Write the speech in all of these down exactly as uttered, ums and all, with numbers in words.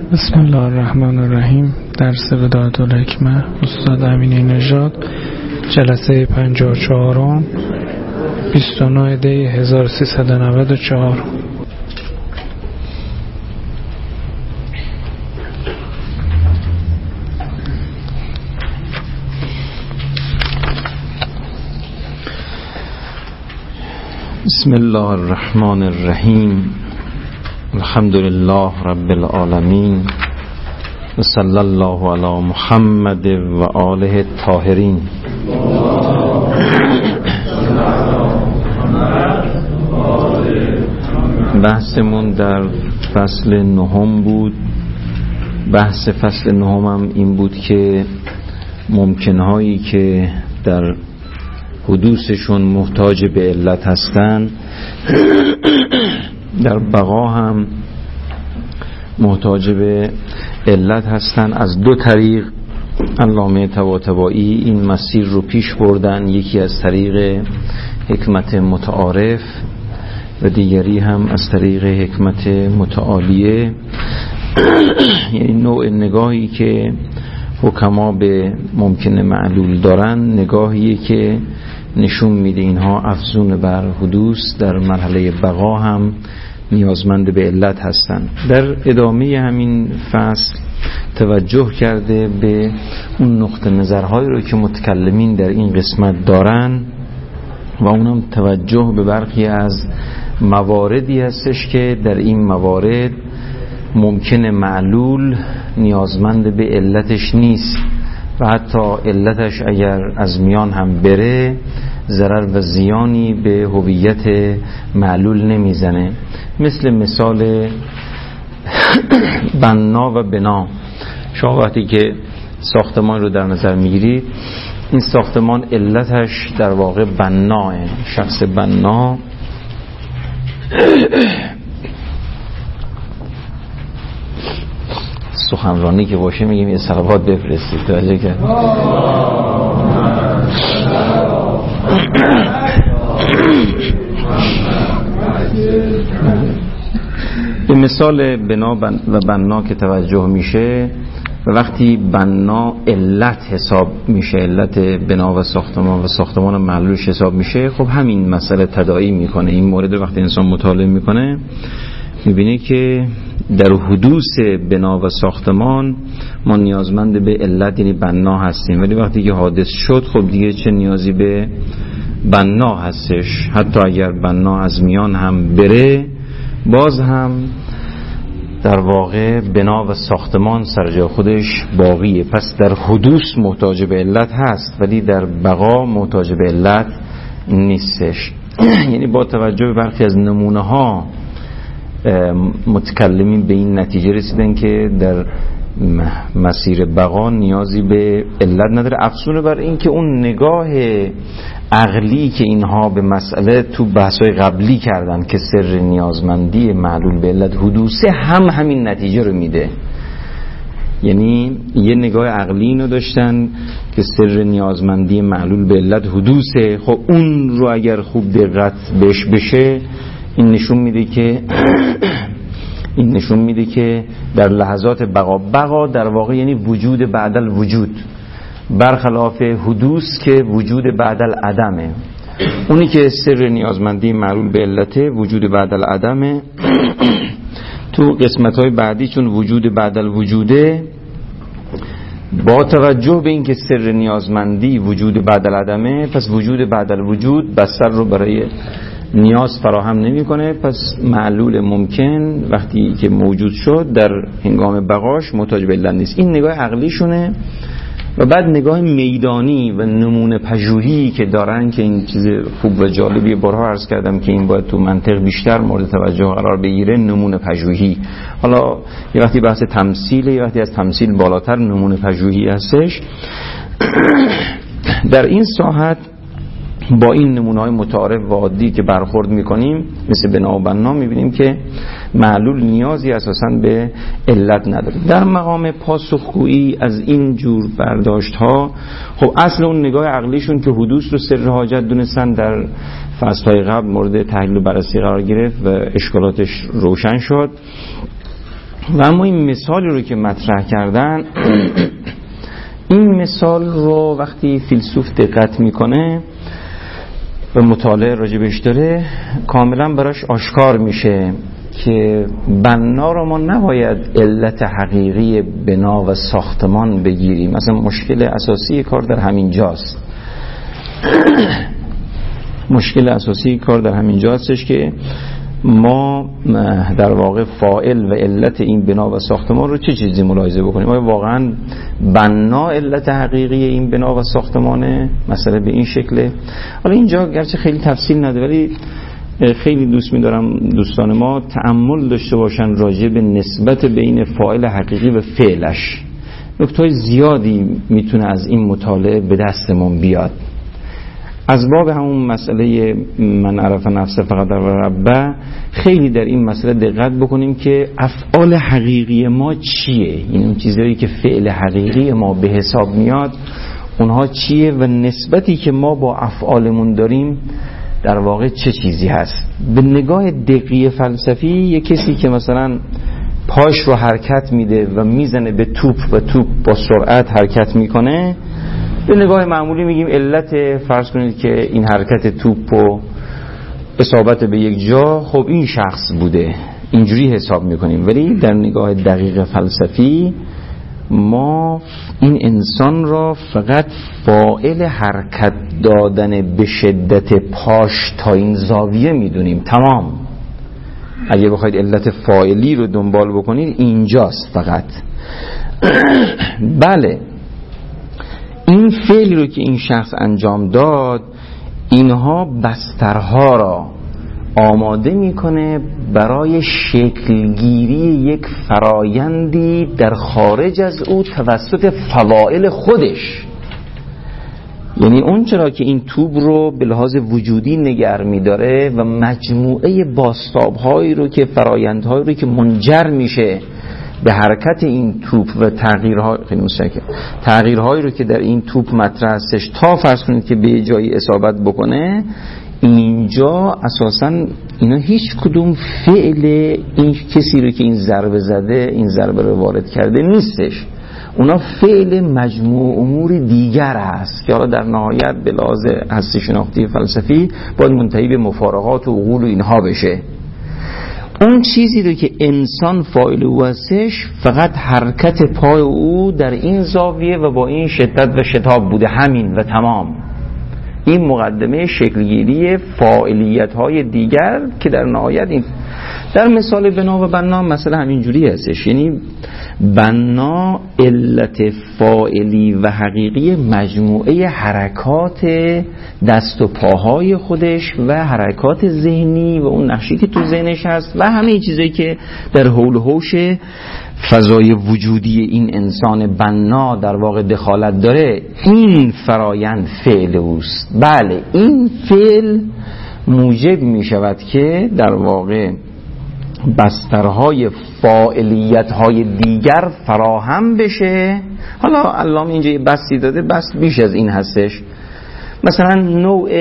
بسم الله الرحمن الرحیم. درس بدایةالحکمة استاد امینی نژاد، جلسه پنجاه و چهارم، بیست و نه دی هزار و سیصد و نود و چهار. بسم الله الرحمن الرحیم. الحمد لله رب العالمین و صلی الله علی محمد و آله الطاهرین. بحثمون در فصل نهم بود. بحث فصل نهم هم این بود که ممکنهایی که در حدوثشون محتاج به علت هستن در بقا هم محتاج به علت هستن. از دو طریق علامه طباطبایی این مسیر رو پیش بردن، یکی از طریق حکمت متعارف و دیگری هم از طریق حکمت متعالیه. یعنی نوع نگاهی که حکما به ممکن معلول دارن، نگاهی که نشون میده اینها افزون بر حدوث در مرحله بقا هم نیازمند به علت هستند. در ادامه همین فصل توجه کرده به اون نقطه نظرهایی رو که متکلمین در این قسمت دارن و اونم توجه به برخی از مواردی هستش که در این موارد ممکن معلول نیازمند به علتش نیست و حتی علتش اگر از میان هم بره ضرر و زیانی به هویت معلول نمیزنه. مثل مثال بنا و بنا. شما وقتی که ساختمان رو در نظر میگیرید، این ساختمان علتش در واقع بناه، شخص بنا سخنرانی که باشه میگیم یه صلوات بفرستید. توجه کرد؟ به مثال بنا و بنا که توجه میشه و وقتی بنا علت حساب میشه، علت بنا و ساختمان و ساختمان معلولش حساب میشه، خب همین مسئله تداعی میکنه. این مورد رو وقتی انسان مطالعه میکنه میبینه که در حدوث بنا و ساختمان ما نیازمند به علت یعنی بنا هستیم، ولی وقتی که حادث شد خب دیگه چه نیازی به بنا هستش. حتی اگر بنا از میان هم بره باز هم در واقع بنا و ساختمان سر جای خودش باقیه. پس در حدوث محتاج به علت هست ولی در بقا محتاج به علت نیستش. یعنی با توجه به برخی از نمونه ها متکلمین به این نتیجه رسیدن که در مسیر بقا نیازی به علت نداره، افزون بر این که اون نگاه عقلی که اینها به مسئله تو بحث‌های قبلی کردن که سر نیازمندی معلول به علت حدوثه هم همین نتیجه رو میده. یعنی یه نگاه عقلی اینو داشتن که سر نیازمندی معلول به علت حدوثه. خب اون رو اگر خوب دقت بهش بشه این نشون میده که این نشون میده که در لحظات بقا بقا در واقع یعنی وجود بعد الوجود، برخلاف حدوث که وجود بعد العدمه. اونی که سر نیازمندی معلول به علته وجود بعد العدمه. تو قسمت‌های بعدی چون وجود بعد الوجوده، با توجه به این که سر نیازمندی وجود بعد العدمه، پس وجود بعد الوجود بستر رو برای نیاز فراهم نمی‌کنه. پس معلول ممکن وقتی که موجود شد در هنگام بقاش محتاج به علت نیست. این نگاه عقلیشونه. و بعد نگاه میدانی و نمونه پژوهی که دارن که این چیز خوب و جالبی، بارها عرض کردم که این باید تو منطق بیشتر مورد توجه قرار بگیره. نمونه پژوهی، حالا یه وقتی بحث تمثیله، یه وقتی از تمثیل بالاتر نمونه پژوهی هستش. در این ساحت با این نمونه‌های متعارف و عادی که برخورد می‌کنیم مثل بنا و بنا می‌بینیم که معلول نیازی اساساً به علت نداره. در مقام پاسخگویی از این جور برداشت‌ها، خب اصل اون نگاه عقلیشون که حدوث رو سر حاجت دونستن در فصل‌های قبل مورد تحلیل و بررسی قرار گرفت و اشکالاتش روشن شد. و اما این مثالی رو که مطرح کردن این مثال رو وقتی فیلسوف دقت میکنه و مطالعه راجبش داره کاملا براش آشکار میشه که بنا رو ما نباید علت حقیقی بنا و ساختمان بگیریم. مثلا مشکل اساسی کار در همین جاست مشکل اساسی کار در همین جاستش که ما در واقع فاعل و علت این بنا و ساختمان رو چه چیزی ملاحظه بکنیم؟ آیا واقعا بنا علت حقیقی این بنا و ساختمانه؟ مثلا به این شکله. حالا اینجا گرچه خیلی تفصیل نداره ولی خیلی دوست می‌دارم دوستان ما تأمل داشته باشن راجع به نسبت بین فاعل حقیقی و فعلش. نکته‌های زیادی میتونه از این مطالعه به دستمون بیاد. از باب همون مسئله من عرف نفسه فقط در ربه خیلی در این مسئله دقت بکنیم که افعال حقیقی ما چیه، این اون چیزهایی که فعل حقیقی ما به حساب میاد اونها چیه و نسبتی که ما با افعالمون داریم در واقع چه چیزی هست. به نگاه دقیق فلسفی یک کسی که مثلا پاش رو حرکت میده و میزنه به توپ و توپ با سرعت حرکت میکنه، به نگاه معمولی میگیم علت فرض کنید که این حرکت توپ و اصابت به یک جا خب این شخص بوده، اینجوری حساب میکنیم. ولی در نگاه دقیق فلسفی ما این انسان را فقط فاعل حرکت دادن به شدت پاش تا این زاویه میدونیم، تمام. اگه بخواید علت فاعلی رو دنبال بکنید اینجاست فقط. بله این فعلی رو که این شخص انجام داد اینها بسترها را آماده میکنه برای شکلگیری یک فرایندی در خارج از او توسط فواعل خودش. یعنی اون چرا که این توپ رو به لحاظ وجودی نگر میداره و مجموعه بازتاب‌هایی رو که فرایندهایی رو که منجر میشه به حرکت این توپ و تغییرها خیلی مشکل تغییرهایی رو که در این توپ مطرح هستش تا فرض کنید که به جایی اصابت بکنه، اینجا اساساً اینا هیچ کدوم فعل این کسی رو که این ضربه زده این ضربه رو وارد کرده نیستش، اونا فعل مجموع امور دیگر هست که حالا در نهایت به لحاظ هستی شناختی فلسفی باید منتهی به مفارقات و عقول و اینها بشه. اون چیزی رو که انسان فاعل او هستش فقط حرکت پای او در این زاویه و با این شدت و شتاب بوده، همین و تمام. این مقدمه شکلگیری فاعلیت های دیگر که در نهایت این در مثال بنا و بنا مثلا همینجوری هستش. یعنی بنا علت فاعلی و حقیقی مجموعه حرکات دست و پاهای خودش و حرکات ذهنی و اون نقشی که تو ذهنش هست و همه چیزایی که در حول و حوش فضای وجودی این انسان بنا در واقع دخالت داره، این فرایند فعل اوست. بله این فعل موجب می شود که در واقع بسترهای فاعلیت‌های دیگر فراهم بشه. حالا علامه اینجا یه بستی داده، بست بیش از این هستش. مثلا نوع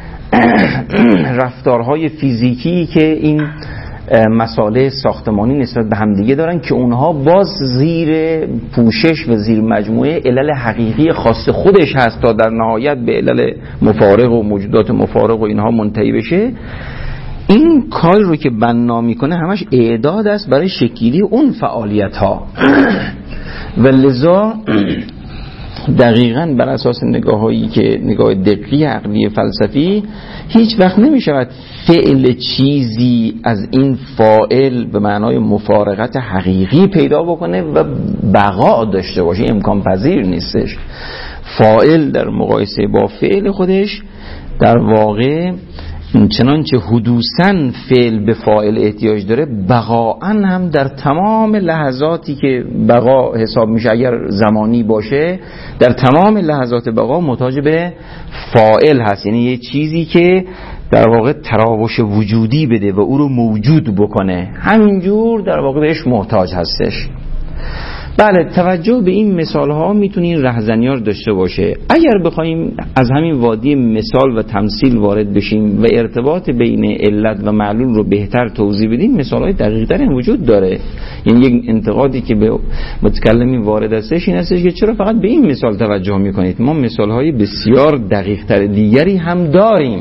رفتارهای فیزیکی که این مسائل ساختمانی نسبت به همدیگه دارن که اونها باز زیر پوشش و زیر مجموعه علل حقیقی خاص خودش هست تا در نهایت به علل مفارق و موجودات مفارق و اینها منتهی بشه. این کار رو که بنا میکنه همش اعداد است برای شکلی اون فعالیت ها و لذا دقیقاً بر اساس نگاه هایی که نگاه دقیق عقلی فلسفی هیچ وقت نمیشود فعل چیزی از این فاعل به معنای مفارقت حقیقی پیدا بکنه و بقا داشته باشه، امکان پذیر نیستش. فاعل در مقایسه با فعل خودش در واقع چنانچه حدوثاً فعل به فاعل احتیاج داره، بقاءً هم در تمام لحظاتی که بقا حساب میشه اگر زمانی باشه در تمام لحظات بقا محتاج به فاعل هست. یعنی یه چیزی که در واقع تراوش وجودی بده و او رو موجود بکنه، همینجور در واقع بهش محتاج هستش. بله، توجه به این مثال ها میتونه این رهزنی ها رو داشته باشه. اگر بخوایم از همین وادی مثال و تمثیل وارد بشیم و ارتباط بین علت و معلول رو بهتر توضیح بدیم، مثال های دقیق تر وجود داره. یعنی یک انتقادی که به متکلمی وارد هستش این هستش که چرا فقط به این مثال توجه میکنید؟ ما مثال های بسیار دقیق تر دیگری هم داریم.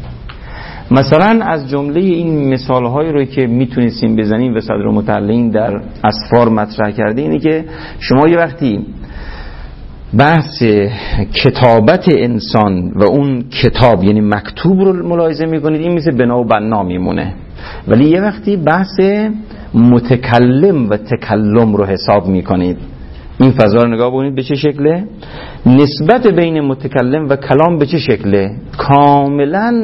مثلا از جمله این مثال هایی رو که میتونستیم بزنیم و صدر مطلعین در اسفار مطرح کرده اینه که شما یه وقتی بحث کتابت انسان و اون کتاب یعنی مکتوب رو ملاحظه میکنید، این مثل بنا و بنا میمونه، ولی یه وقتی بحث متکلم و تکلم رو حساب میکنید، این فضا رو نگاه بکنید به چه شکله، نسبت بین متکلم و کلام به چه شکله، کاملا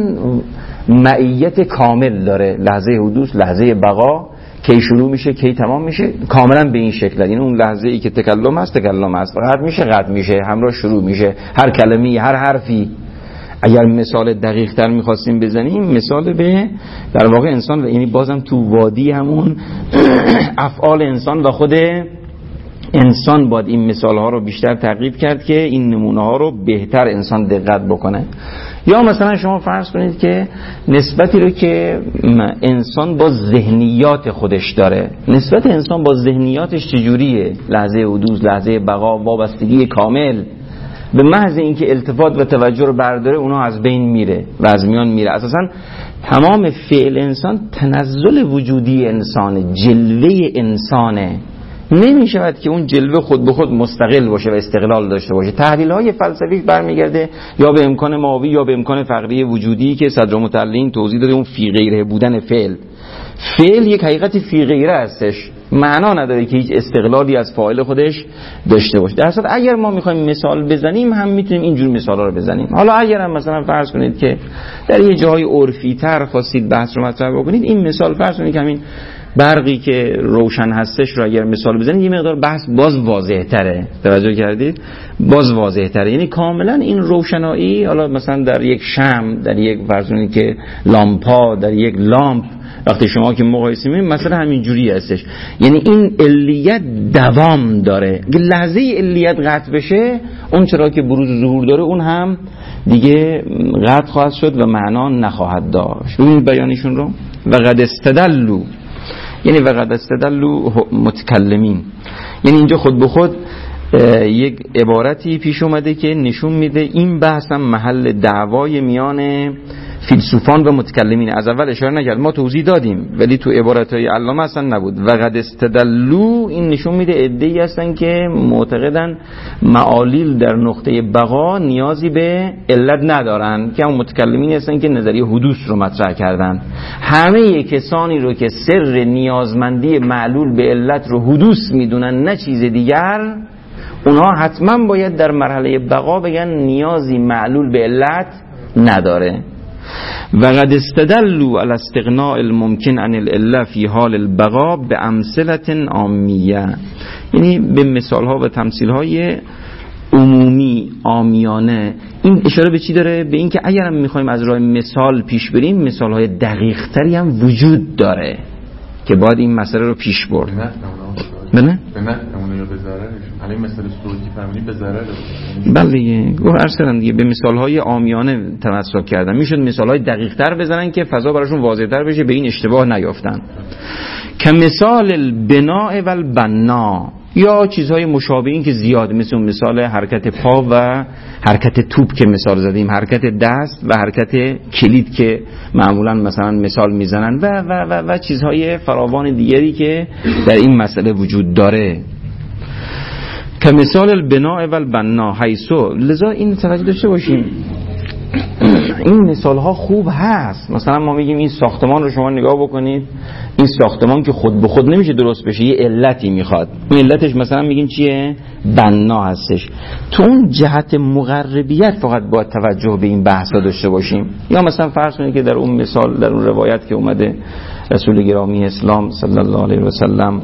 معیت کامل داره، لحظه حدوث، لحظه بقا، کی شروع میشه کی تمام میشه، کاملا به این شکل. یعنی اون لحظه ای که تکلم هست تکلم هست، قطع میشه قطع میشه، همراه شروع میشه، هر کلمه‌ای هر حرفی. اگر مثال دقیق تر میخواستیم بزنیم، مثال به در واقع انسان و یعنی بازم تو وادی همون افعال انسان و خود انسان باید این مثال ها رو بیشتر تعقیب کرد که این نمونه ها رو بهتر انسان دقت بکنه. یا مثلا شما فرض کنید که نسبتی رو که انسان با ذهنیات خودش داره، نسبت انسان با ذهنیاتش چجوریه، لحظه حدوث، لحظه بقا، وابستگی کامل، به محض اینکه التفات و توجه رو برداره اونها از بین میره و از میان میره. اساسا تمام فعل انسان تنزل وجودی انسانه، جلوه انسانه، نمی شود که اون جلوه خود به خود مستقل باشه و استقلال داشته باشه. تحلیل های فلسفی برمیگرده یا به امکان ماوی یا به امکان فقری وجودی که صدر مطلعین توضیح داده، اون فی غیره بودن فعل. فعل یک حقیقت فی غیره هستش، معنا نداره که هیچ استقلالی از فاعل خودش داشته باشه. در اصل اگر ما میخوایم مثال بزنیم هم میتونیم اینجور مثالا رو بزنیم. حالا اگر هم مثلا فرض کنید که در یه جای عرفی تر خواستید بحث رو مطرح بکنید، این مثال فرض کنید که همین برقی که روشن هستش رو اگر مثال بزنید یه مقدار بحث باز واضح تره. توجه کردید؟ باز واضح تره. یعنی کاملا این روشنایی، حالا مثلا در یک شمع، در یک فرض کنید که لامپا، در یک لامپ، وقتی شما که مقایسه می‌کنید مثلا همین جوری هستش. یعنی این علیت دوام داره، که لحظه علیت قطع بشه اون چرا که بروز ظهور داره اون هم دیگه قطع خواهد شد و معنا نخواهد داشت. ببینید بیانشون رو، و قد استدلوا، یعنی و قد استدلوا متکلمین، یعنی اینجا خود به خود یک عبارتی پیش اومده که نشون میده این بحث هم محل دعوای میان فیلسوفان و متکلمین. از اول اشاره نکرد، ما توضیح دادیم، ولی تو عبارتهای علامه اصلا نبود. و قد استدلوا این نشون میده عده‌ای هستن که معتقدن معالیل در نقطه بقا نیازی به علت ندارن، که هم متکلمین هستن که نظریه حدوث رو مطرح کردن. همه کسانی رو که سر نیازمندی معلول به علت رو حدوث میدونن نه چیز دیگر، اونها حتما باید در مرحله بقا بگن نیازی معلول به علت نداره. و قد استدلوا على استغناء الممکن عن العله فی حال البقاء بامثله عامیه، یعنی به مثال ها و تمثیل های عمومی عامیانه. این اشاره به چی داره؟ به این که اگر هم میخوایم از راه مثال پیش بریم، مثال های دقیق تری هم وجود داره که باید این مسئله رو پیش برد. بله؟ به نفعمونه یا به ضررشون؟ الان مثال صوتی فهمیدیم به ضرره. بله دیگه، گفت عرض کردم دیگه، به مثال‌های عامیانه تمسک کردن. میشد مثال‌های دقیق‌تر بزنن که فضا براشون واضح‌تر بشه، به این اشتباه نیافتن. که مثال البناء و البنا، یا چیزهای مشابه این که زیاد، مثل مثال حرکت پا و حرکت توپ که مثال زدیم، حرکت دست و حرکت کلید که معمولا مثلا مثال میزنن و و و و چیزهای فراوان دیگری که در این مسئله وجود داره. که مثال البناء و البنا حیثو، لذا این توجه داشته باشیم این مثال ها خوب هست. مثلا ما میگیم این ساختمان رو شما نگاه بکنید، این ساختمان که خود به خود نمیشه درست بشه، یه علتی میخواد. این علتش مثلا میگیم چیه؟ بنا هستش. تو اون جهت مقربیت فقط باید توجه به این بحثا داشته باشیم. یا مثلا فرض کنید که در اون مثال، در اون روایت که اومده رسول گرامی اسلام صلی الله علیه و سلم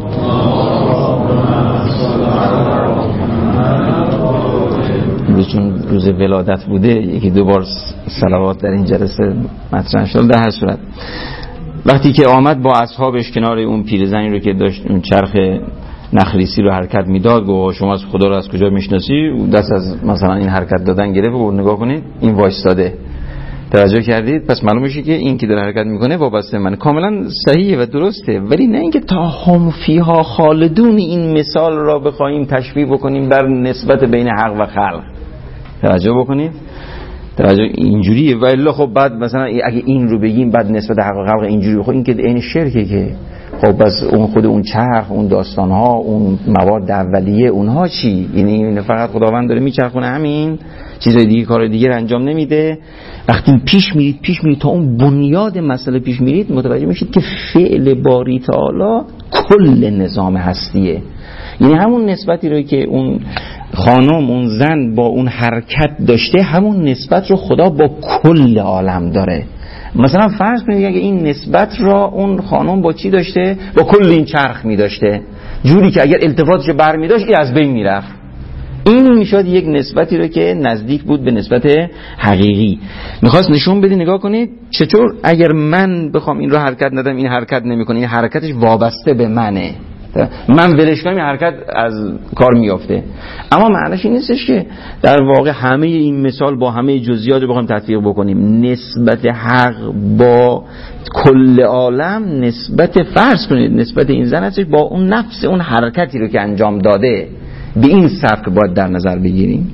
چون روز ولادت بوده یکی دو بار صلوات در این جلسه مطرح شد. در هر صورت وقتی که آمد با اصحابش کنار اون پیرزنی رو که داشت اون چرخ نخریسی رو حرکت میداد و شما از خدا رو از کجا میشناسی، دست از مثلا این حرکت دادن گرفت و نگاه کنید این وایستاده. توجه کردید؟ پس معلوم میشه که این که داره حرکت میکنه وابسته منه. کاملا صحیحه و درسته، ولی نه اینکه تا هم فیها خالدون این مثال را بخوایم تشبیه بکنیم در نسبت بین حق و خلق. توجه بکنید، توجه اینجوریه. و الا خب بعد مثلا اگه این رو بگیم بعد نسبت حق و خلق اینجوری، خب این که عین شرکه که. خب بس اون خود اون چرخ، اون داستان ها، اون مواد اولیه، اونها چی؟ یعنی فقط خداوند داره میچرخونه همین، چیزای دیگه کار دیگه رو انجام نمیده. وقتی پیش میرید پیش میرید تا اون بنیاد مسئله پیش میرید، متوجه میشید که فعل باری تعالی کل نظام هستیه. یعنی همون نسبتی رو که اون خانم، اون زن با اون حرکت داشته، همون نسبت رو خدا با کل عالم داره. مثلا فرض کنید اگه این نسبت را اون خانم با چی داشته؟ با کل این چرخ می داشته، جوری که اگر التفاتش بر می داشت این از بین می رفت. این میشد یک نسبتی رو که نزدیک بود به نسبت حقیقی. میخواست نشون بدی نگاه کنید چطور اگر من بخوام این رو حرکت ندم این حرکت نمیکنه، این حرکتش وابسته به منه، من ولش کنم این حرکت از کار میافته. اما معنیش این نیستش که در واقع همه این مثال با همه جزئیات رو بخوایم تطبیق بکنیم. نسبت حق با کل عالم نسبت، فرض کنید نسبت این زن هستش با اون نفس، اون حرکتی رو که انجام داده. به این سبک باید در نظر بگیریم.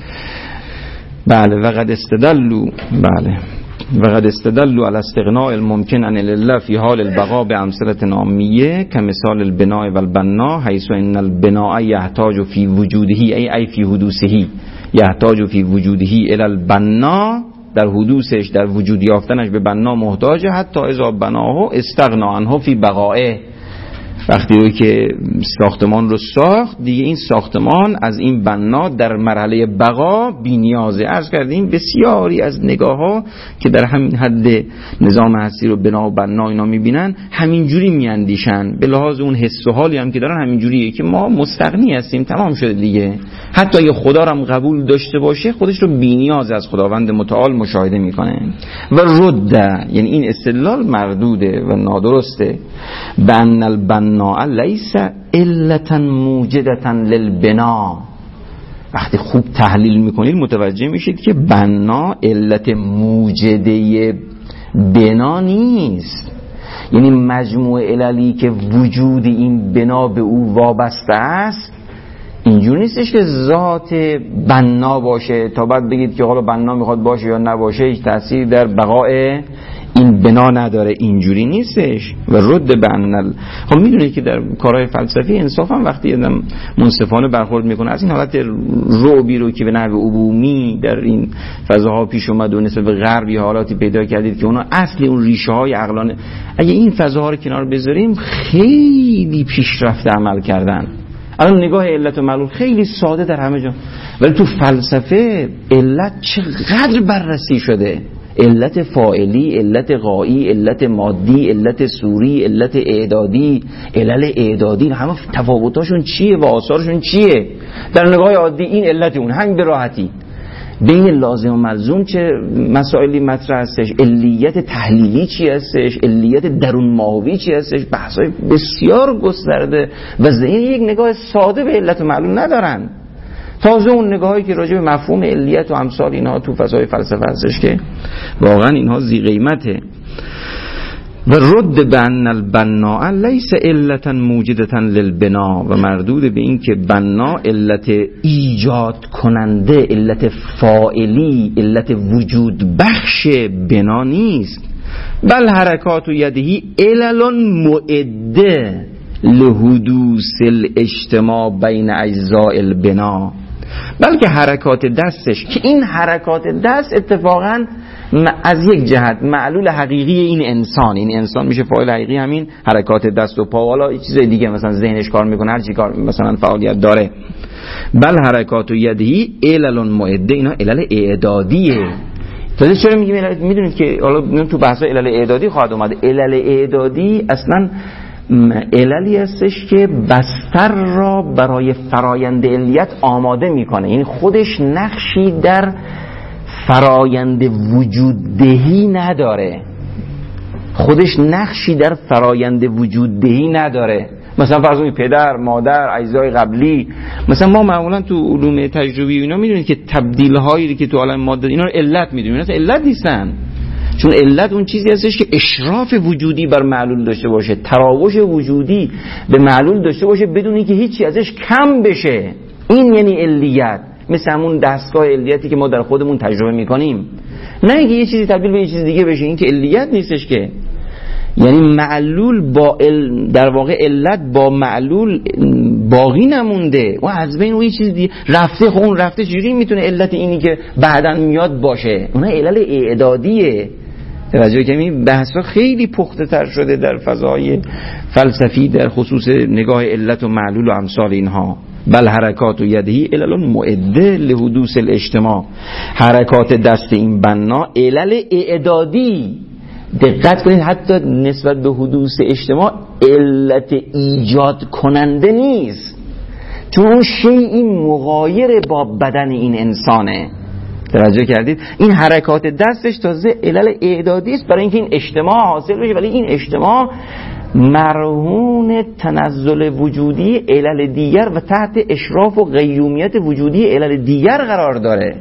بله وقد استدلوا بله وقد استدلوا على استغناء الممكن عن الله في حال البقاء بأمثلة نامیه كمثال البناء والبناء حيث ان البناء يحتاج في وجوده أي أي في حدوثه يحتاج في وجوده الى البناء، در حدوثش در وجود یافتنش به بنا محتاجه، حتی اذا بناه استغنا عنه في بقائه. وقتی رو که ساختمان رو ساخت دیگه این ساختمان از این بنا در مرحله بقا بی نیازه. عرض کردیم بسیاری از نگاه ها که در همین حد نظام هستی رو بنا و بنا اینا میبینن همینجوری میاندیشن، به لحاظ اون حس و حالی هم که دارن همینجوریه که ما مستغنی هستیم، تمام شده دیگه. حتی اگه خدا رو هم قبول داشته باشه خودش رو بی نیاز از خداوند متعال مشاهده میکنه. و رد، یعنی این استدلال مردوده و نادرسته. بن البنا لیس علتا موجدتا للبنا. وقتی خوب تحلیل میکنید متوجه میشید که بنا علت موجده بنا نیست. یعنی مجموع عللی که وجود این بنا به او وابسته است اینجور نیستش که ذات بنا باشه تا بعد بگید که حالا بنا میخواد باشه یا نباشه هیچ تأثیری در بقای این بنا نداره. اینجوری نیستش. و رد بنال، خب میدونید که در کارهای فلسفی انصافا وقتی آدم منصفانه برخورد میکنه از این حالت رعبی رو که به نحو عمومی در این فضاها پیش اومد و نسبت به غربی حالاتی پیدا کردید که اونا اصل اون ریشه های عقلانه، اگه این فضاها رو کنار بذاریم خیلی پیشرفته عمل کردن. الان نگاه علت و معلول خیلی ساده در همه جا، ولی تو فلسفه علت چقدر بررسی شده. علت فاعلی، علت غایی، علت مادی، علت صوری، علت اعدادی، علل اعدادی، همه تفاوتاشون چیه و آثارشون چیه؟ در نگاه عادی این علت اون همین به راحتی. بین لازم و ملزوم چه مسائلی مطرح هستش، علیت تحلیلی چی هستش، علیت درون ماهوی چی هستش، بحثای بسیار گسترده و این یک نگاه ساده به علت و معلول ندارن. تازه اون نگاهی که راجع به مفهوم علیت و امثال اینها تو فضای فلسفه هستش که واقعا اینها ذی قیمته. و رد بان البناء لیس علتا موجدتا للبنا، و مردود به این که بنا علت ایجاد کننده، علت فاعلی، علت وجود بخش بنا نیست. بل حرکات یدهی علل معده لحدوث الاجتماع بین اجزاء البنا، بلکه حرکات دستش که این حرکات دست اتفاقا از یک جهت معلول حقیقی این انسان، این انسان میشه فاعل حقیقی همین حرکات دست و پا، حالا چیزای دیگه مثلا ذهنش کار میکنه، هر چی کار مثلا فعالیت داره. بل حرکات یدهی علل معده، اینا علل اعدادیه. تازه چرا میگیم علل؟ میدونید که حالا تو بحث علل اعدادی خواهد اومد. علل اعدادی اصلا عللی هستش که بستر را برای فرایند علیت آماده میکنه، یعنی خودش نقشی در فرایند وجود دهی نداره، خودش نقشی در فرایند وجود دهی نداره، مثلا فرض کنید پدر، مادر، اجزای قبلی. مثلا ما معمولا تو علوم تجربی اینا میدونید که تبدیل هایی که تو عالم ماده اینا رو علت میدونید، اینا علت نیستن. چون علت اون چیزی هستش که اشراف وجودی بر معلول داشته باشه، تراوش وجودی به معلول داشته باشه بدون اینکه هیچی ازش کم بشه. این یعنی علیت، مثل همون دستگاه علیتی که ما در خودمون تجربه میکنیم. نه اینکه یه چیزی تبدیل به یه چیز دیگه بشه، این که علیت نیستش که. یعنی معلول با ال... در واقع علت با معلول باقی نمونده و از بین اون یه چیز دیگه رفته. خب اون رفته چجوری میتونه علت اینی که بعداً میاد باشه؟ اون علل اعدادیه. توجه کنید بحثا خیلی پخته تر شده در فضای فلسفی در خصوص نگاه علت و معلول و امثال اینها. بل حرکات و یدهی علل معده لحدوث الاجتماع، حرکات دست این بنا علل اعدادی. دقت کنید حتی نسبت به حدوث اجتماع علت ایجاد کننده نیست، چون اون شیئی مغایر با بدن این انسانه. توجه کردید؟ این حرکات دستش تازه علل اعدادی است برای اینکه این اجتماع حاصل بشه، ولی این اجتماع مرهون تنزل وجودی علل دیگر و تحت اشراف و قیومیت وجودی علل دیگر قرار داره.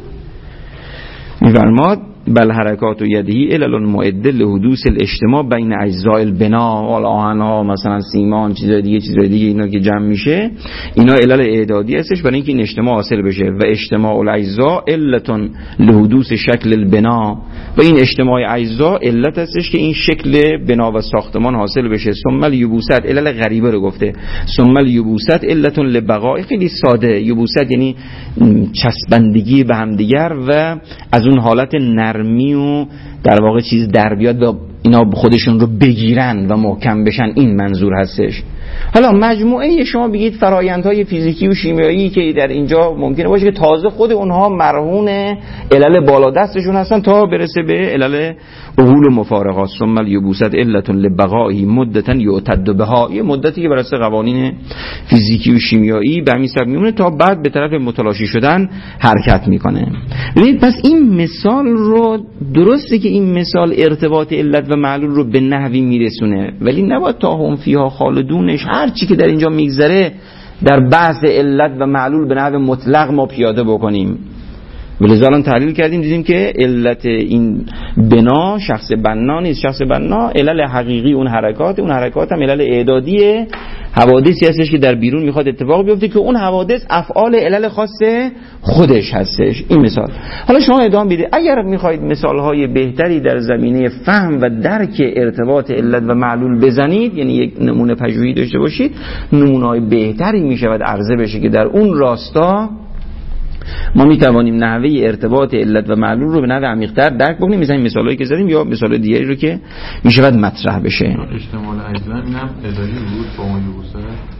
می‌فرماد بل حرکات و یدهی علل معده لحدوث الاجتماع بین اجزاء البنا، آهن‌ها مثلا سیمان چیزای دیگه چیزای دیگه اینا که جمع میشه، اینا علل اعدادی هستش برای اینکه این اجتماع حاصل بشه. و اجتماع الاجزاء علت لحدوث شکل البنا، و این اجتماع اجزا علت هستش که این شکل بنا و ساختمان حاصل بشه. ثم الیبوست علل غریبه رو گفته. ثم الیبوست علت لبقاء، خیلی ساده. یبوست یعنی چسبندگی به هم دیگر و از اون حالت نرمی و در واقع چیز در بیاد و اینا خودشون رو بگیرن و محکم بشن، این منظور هستش. حالا مجموعه شما بگید فرایندهای فیزیکی و شیمیایی که در اینجا ممکنه باشه که تازه خود اونها مرهون علل بالا دستشون هستن تا برسه به علل اهول و مفارقات. ثم الیبوست علت لبقائه مدتا یعتد بها، یه مدتی که بر اساس قوانین فیزیکی و شیمیایی به همین سبب میمونه تا بعد به طرف متلاشی شدن حرکت میکنه. ببینید پس این مثال رو درسته که این مثال ارتباط علت و معلول رو به نحوی میرسونه، ولی نباید تا هم فیها خالدونش هر چی که در اینجا میگذره در بحث علت و معلول به نحو مطلق ما پیاده بکنیم. ولذا الان تحلیل کردیم دیدیم که علت این بنا شخص بنا نیست. شخص بنا علل حقیقی اون حرکات، اون حرکات هم علل اعدادیه، حوادثی هستش که در بیرون میخواد اتفاق بیفته که اون حوادث افعال علل خاص خودش هستش. این مثال. حالا شما ادامه بدید اگر میخواید مثالهای بهتری در زمینه فهم و درک ارتباط علت و معلول بزنید، یعنی یک نمونه پژوهی داشته باشید، نمونه‌های بهتری میشود عرضه بشه که در اون راستا ما می توانیم نحوه ارتباط علت و معلول رو به نحو عمیق‌تر درک بکنیم، مثلا این مثالایی که زدیم یا مثال دیگری رو که می شود مطرح بشه. اجتماع اجزا اینم اداری بود با اون یوسف.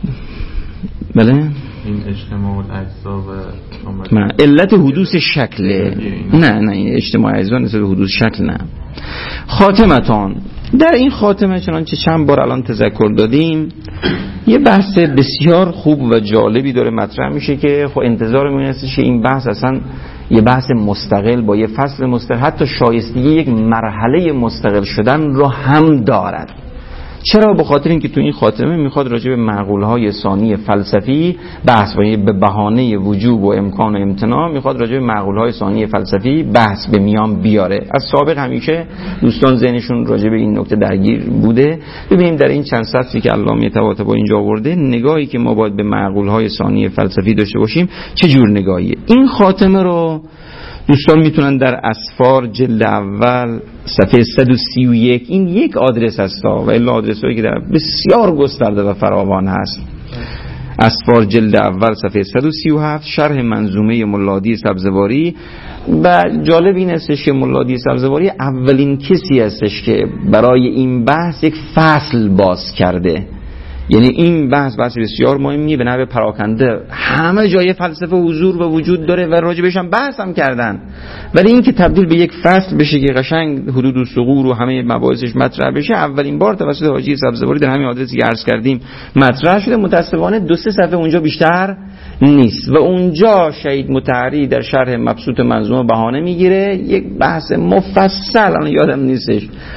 بله این اجتماع اجزا و من علت حدوث شکل نه نه اجتماع اجزا نسبت حدوث شکل نه. خاتمتان، در این خاتمه چنانچه چند بار الان تذکر دادیم یه بحث بسیار خوب و جالبی داره مطرح میشه که خب انتظار من هستش که این بحث اصلا یه بحث مستقل با یه فصل مستقل، حتی شایستگی یک مرحله مستقل شدن رو هم دارد. چرا؟ به خاطر اینکه تو این خاتمه میخواد راجع به معقولهای ثانی فلسفی بحث و به بهانه وجوب و امکان و امتناع میخواد راجع به معقولهای ثانی فلسفی بحث به میان بیاره. از سابق همیشه دوستان ذهنشون راجع به این نکته درگیر بوده. ببینیم در این چند سطری که علامه طباطبایی اینجا آورده، نگاهی که ما باید به معقولهای ثانی فلسفی داشته باشیم چه جور نگاهیه. این خاتمه رو دوستان میتونن در اسفار جلد اول صفحه صد و سی و یک، این یک آدرس هست و الا آدرس هایی که در بسیار گسترده و فراوان هست. اسفار جلد اول صفحه صد و سی و هفت، شرح منظومه ملادی سبزواری. و جالب این هستش که ملادی سبزواری اولین کسی هستش که برای این بحث یک فصل باز کرده. یعنی این بحث بحث بسیار مهمیه، به نحو پراکنده همه جای فلسفه حضور و وجود داره و راجبش هم بحث هم کردن، ولی این که تبدیل به یک فصل بشه که قشنگ حدود و ثغور و همه مباحثش مطرح بشه، اولین بار توسط حاجی سبزواری در همین آدرسی که عرض کردیم مطرح شده. متاسفانه دو سه صفحه اونجا بیشتر نیست و اونجا شهید مطهری در شرح مبسوط منظومه بهانه میگیره یک بحث مفصل، الان یادم نیستش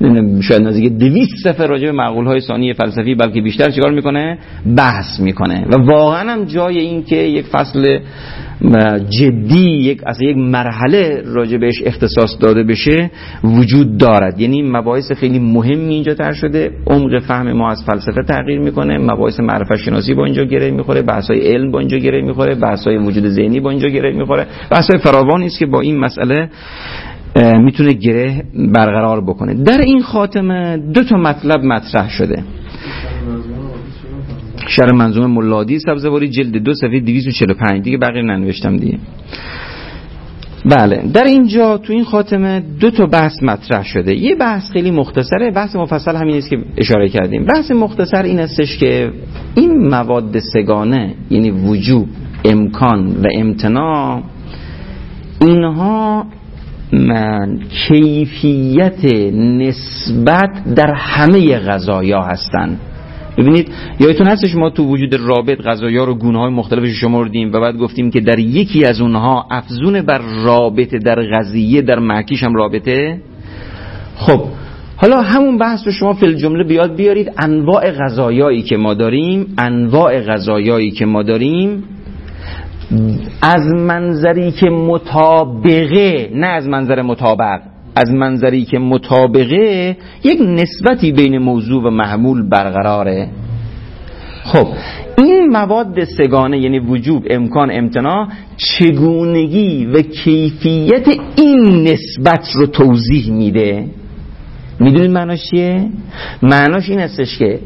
شاید نزدیک دویست صفحه راجع به معقول‌های ثانی فلسفی بلکه بیشتر چیکار میکنه؟ بحث میکنه. و واقعا هم جای این که یک فصل جدی، یک اصلا یک مرحله راجع بهش اختصاص داده بشه وجود دارد. یعنی مباحث خیلی مهمی اینجا طرح شده، عمق فهم ما از فلسفه تغییر میکنه، مباحث معرفت شناسی با اینجا گره میخوره، بحث‌های علم با اینجا گره میخوره، بحث‌های وجود ذهنی با اینجا گره میخوره، بحث‌های فراوانی است که با این مسئله میتونه گره برقرار بکنه. در این خاتمه دو تا مطلب مطرح شده. شرح منظومه ملادی سبزواری جلد دو صفحه دویست و چهل و پنج، دیگه بقیه ننوشتم دیگه. بله، در اینجا تو این خاتمه دو تا بحث مطرح شده. یه بحث خیلی مختصره، بحث مفصل همین است که اشاره کردیم. بحث مختصر این استش که این مواد سگانه، یعنی وجوب، امکان و امتناع، اینها من کیفیت نسبت در همه غذایا هستن. ببینید یادتون هستش ما تو وجود رابط غذایا رو گونه‌های مختلفش شمردیم و بعد گفتیم که در یکی از اونها افزون بر رابطه در غذیه در محکیش هم رابطه. خب حالا همون بحث رو شما فی الجمله بیاد بیارید انواع غذایایی که ما داریم، انواع غذایایی که ما داریم از منظری که مطابقه، نه از منظر مطابق، از منظری که مطابقه یک نسبتی بین موضوع و محمول برقراره. خب این مواد سگانه یعنی وجوب، امکان، امتناع چگونگی و کیفیت این نسبت رو توضیح میده. میدونید معناش چیه؟ معناش این هستش که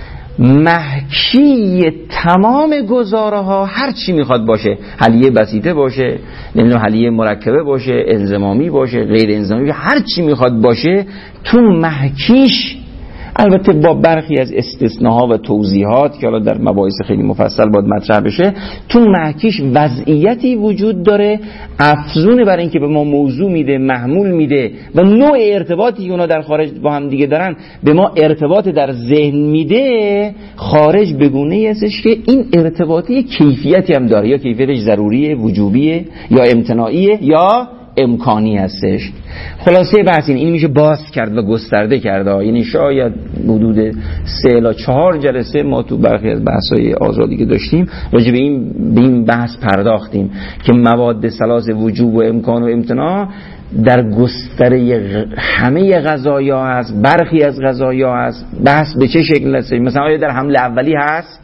محکی تمام گزاره ها هر چی میخواد باشه، حلیه بسیطه باشه، نمیدونم حلیه مرکبه باشه، انضمامی باشه، غیر انضمامی باشه، هر چی میخواد باشه تو محکیش، البته با برخی از استثناها و توضیحات که حالا در مباحث خیلی مفصل باید مطرح بشه، تو محکیش وضعیتی وجود داره افزون بر این که به ما موضوع میده، محمول میده و نوع ارتباطی که اونا در خارج با هم دیگه دارن به ما ارتباط در ذهن میده. خارج بگونه هستش که این ارتباطی کیفیتی هم داره، یا کیفیتش ضروریه، وجوبیه، یا امتناعیه، یا امکانی هستش. خلاصه بحث این این میشه باز کرد و گسترده کرده. یعنی شاید حدود سه الی چهار جلسه ما تو برخی از بحث‌های آزادی که داشتیم راجع به این به این بحث پرداختیم که مواد ثلاث وجوب و امکان و امتناع در گستره همه غذایا هست، برخی از غذایا هست. بحث به چه شکل هست؟ مثلا آیا در حمله اولی هست؟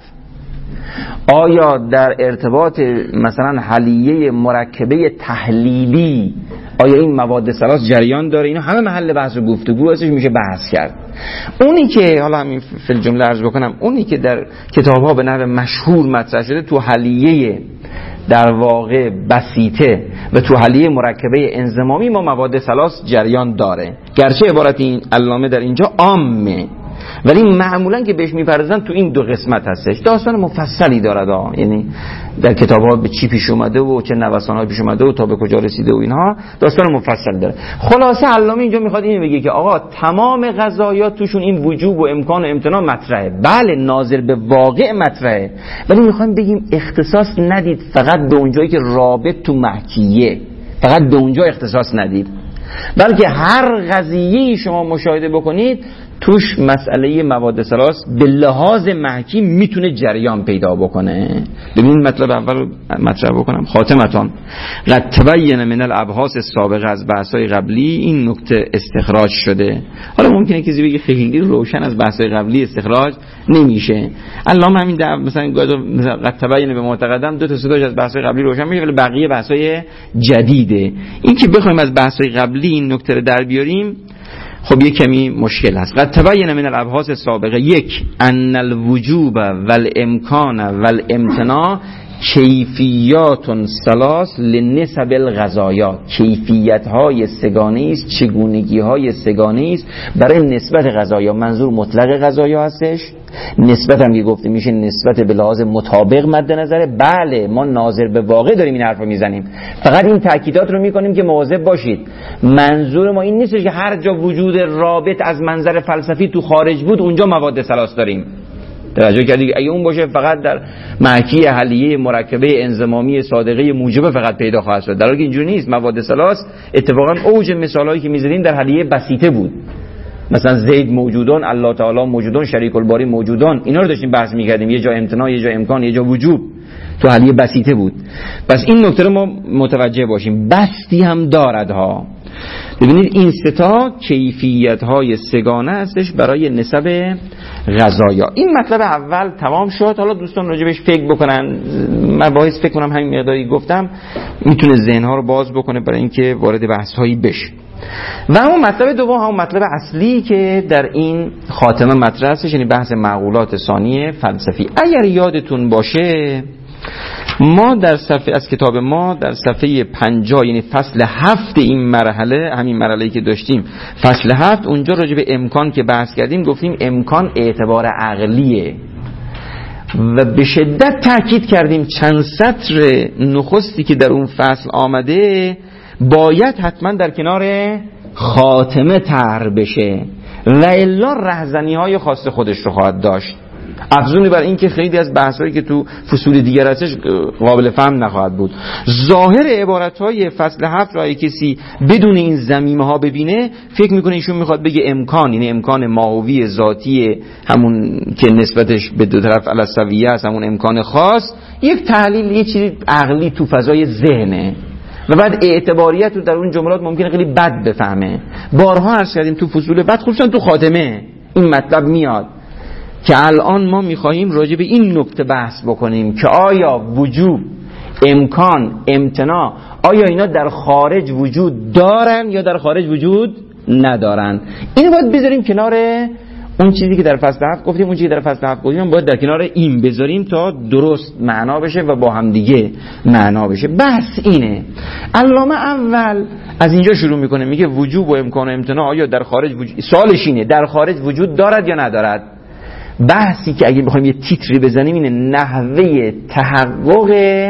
آیا در ارتباط مثلا حلیه مرکبه تحلیلی آیا این مواد ثلاث جریان داره؟ اینا همه محل بحث و گفتگو هستش، میشه بحث کرد. اونی که حالا همین فی الجمله عرض بکنم، اونی که در کتاب‌ها به نحو مشهور مطرح شده تو حلیه در واقع بسیطه و تو حلیه مرکبه انضمامی ما مواد ثلاث جریان داره، گرچه عبارت این علامه در اینجا عامه ولی معمولا که بهش میپردازن تو این دو قسمت هستش. داستان مفصلی داره دا. یعنی در کتاب‌ها به چی پیش اومده و چه نوسان‌هایی پیش اومده و تا به کجا رسیده و اینها داستان مفصل داره. خلاصه علامه اینجا میخواد اینو بگه که آقا تمام غذایا توشون این وجوب و امکان و امتناع مطرحه. بله ناظر به واقع مطرحه، ولی میخوایم بگیم اختصاص ندید فقط به اونجایی که رابط تو محکیه، فقط به اونجا اختصاص ندید، بلکه هر قضیه‌ای شما مشاهده بکنید توش مسئله مواد ثلاث به لحاظ محکی میتونه جریان پیدا بکنه. ببین مطلب اول مطرح بکنم. خاتمتان قد تبین من الابحاث السابقه، از بحث‌های قبلی این نکته استخراج شده. حالا ممکنه کسی بگه خیلی روشن از بحث‌های قبلی استخراج نمیشه. علامه همین در مثلا قد تبین به معتقدم دو تا سه تا از بحث‌های قبلی روشن میشه ولی بقیه بحث‌های جدیده. این که بخوایم از بحث‌های قبلی این نکته رو در بیاریم خب یک کمی مشکل هست. قد تبین من الابحاث السابقه یک ان الوجوب والامکان والامتناع کیفیات ثلاث لنسب الغذایا، کیفیت های سگانه است، چگونگی های سگانه است برای نسبت غذایا. منظور مطلق غذایا هستش، نسبت هم که گفته میشه نسبت به لحاظ مطابق مد نظره. بله ما ناظر به واقع داریم این حرفو میزنیم، فقط این تاکیدات رو میکنیم که مواظب باشید. منظور ما این نیست که هر جا وجود رابط از منظر فلسفی تو خارج بود اونجا مواد ثلاث داریم. توجه کردید اگه اون باشه فقط در محکی حلیه مرکبه انضمامی صادقه موجبه فقط پیدا خواهد شد، در حالی که اینجوری نیست. مواد ثلاث اتفاقا اوج مثالایی که می‌زدیم در حلیه بسیطه بود. مثلا زید موجودون، الله تعالی موجودون، شریک الباری موجودون، اینا رو داشتیم بحث می‌کردیم. یه جا امتناع، یه جا امکان، یه جا وجوب، تو حلیه بسیطه بود. پس این نکته رو ما متوجه باشیم. بستی هم دارد ها. ببینید این سه تا کیفیت های سگانه هستش برای نسب غذایا. این مطلب اول تمام شد. حالا دوستان راجبش فکر بکنن، مباحث فکر کنم همین مقداری گفتم میتونه ذهن ها رو باز بکنه برای اینکه وارد بحث هایی بشه. و همون مطلب دوم، همون مطلب اصلی که در این خاتمه مطرح هستش، یعنی بحث معقولات ثانیه فلسفی. اگر یادتون باشه ما در صفحه از کتاب ما در صفحه پنجاه، یعنی فصل هفت این مرحله، همین مرحله‌ای که داشتیم فصل هفت، اونجا راجع به امکان که بحث کردیم گفتیم امکان اعتبار عقلیه و به شدت تاکید کردیم چند سطر نخستی که در اون فصل آمده باید حتما در کنار خاتمه طرح بشه و الا رهزنی‌های خاص خودش رو خواهد داشت. افزونی بر این که خیلی از بحثایی که تو فصول دیگر هستش قابل فهم نخواهد بود. ظاهر عبارتهای فصل هفت را کسی بدون این ضمیمه ها ببینه فکر میکنه ایشون میخواد بگه امکان، یعنی امکان ماهوی ذاتی، همون که نسبتش به دو طرف الاسویه است، همون امکان خاص، یک تحلیل، یه چیزی عقلی تو فضای ذهنه و بعد اعتباریت رو در اون جملات ممکنه خیلی بد بفهمه. بارها عرض کردیم تو فصول بعد، خصوصا تو خاتمه این مطلب میاد که الان ما میخواییم راجع به این نکته بحث بکنیم که آیا وجوب، امکان، امتناع، آیا اینا در خارج وجود دارن یا در خارج وجود ندارن. اینو باید بذاریم کنار اون چیزی که در فصل هفت گفتیم. اون چیزی که در فصل هفت گفتیم باید در کنار این بذاریم تا درست معنا بشه و با هم دیگه معنا بشه. بحث اینه. علامه اول از اینجا شروع میکنه، میگه وجوب و امکان و امتناع آیا در خارج وجود، سوالش اینه در خارج وجود دارد یا ندارد. بحثی که اگه بخوایم یه تیتری بزنیم اینه نحوه تحقق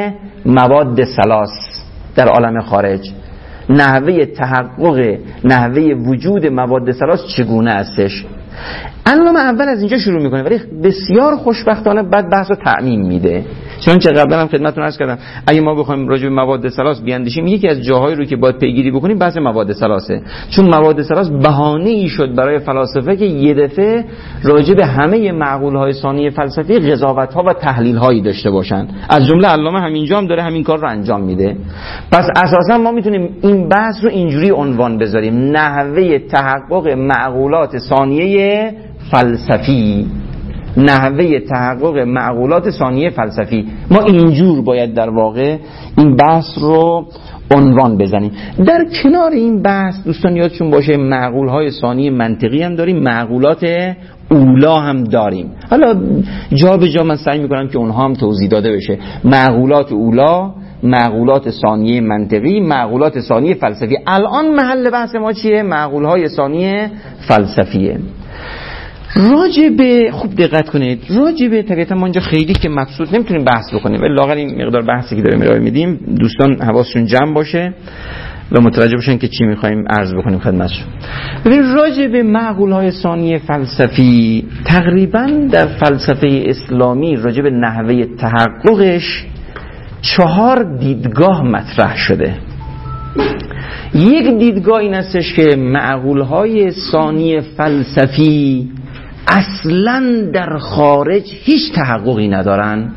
مواد ثلاث در عالم خارج. نحوه تحقق، نحوه وجود مواد ثلاث چگونه هستش. علامه اول از اینجا شروع میکنه ولی بسیار خوشبختانه بعد بحث رو تعمیم میده. چون چه قبلا هم خدمتتون عرض کردم اگه ما بخوایم راجع به مواد ثلاث بیاندیشیم، یکی از جاهایی رو که باید پیگیری بکنیم بحث مواد ثلاثه. چون مواد ثلاث بهانه‌ای شد برای فلاسفه که یه دفعه راجع به همه معقول‌های ثانیه فلسفی قضاوت‌ها و تحلیل‌هایی داشته باشن. از جمله علامه همینجا هم داره همین کار رو انجام میده. پس اساسا ما میتونیم این بحث رو اینجوری عنوان بذاریم: نحوه تحقق معقولات ثانیه فلسفی. نحوه تحقق معقولات ثانیه فلسفی. ما اینجور باید در واقع این بحث رو عنوان بزنیم. در کنار این بحث دوستان یادشون باشه معقولهای ثانیه منطقی هم داریم، معقولات اولا هم داریم. حالا جا به جا من سعی میکنم که اونها هم توضیح داده بشه. معقولات اولا، معقولات ثانیه منطقی، معقولات ثانیه فلسفی. الان محل بحث ما چیه؟ معقولهای ثانیه فلسفیه. راجبه خوب دقت کنید، راجبه طبیعتا ما اینجا خیلی که مقصود نمیتونیم بحث بکنیم ولی لااقل این مقدار بحثی که داریم ارائه میدیم دوستان حواسشون جمع باشه و متوجه باشن که چی میخوایم عرض بکنیم خدمتشون. ببین راجبه معقولهای ثانیه فلسفی تقریبا در فلسفه اسلامی راجبه نحوه تحققش چهار دیدگاه مطرح شده. یک دیدگاه این استش که معقولهای ثانیه فلسفی اصلا در خارج هیچ تحققی ندارن،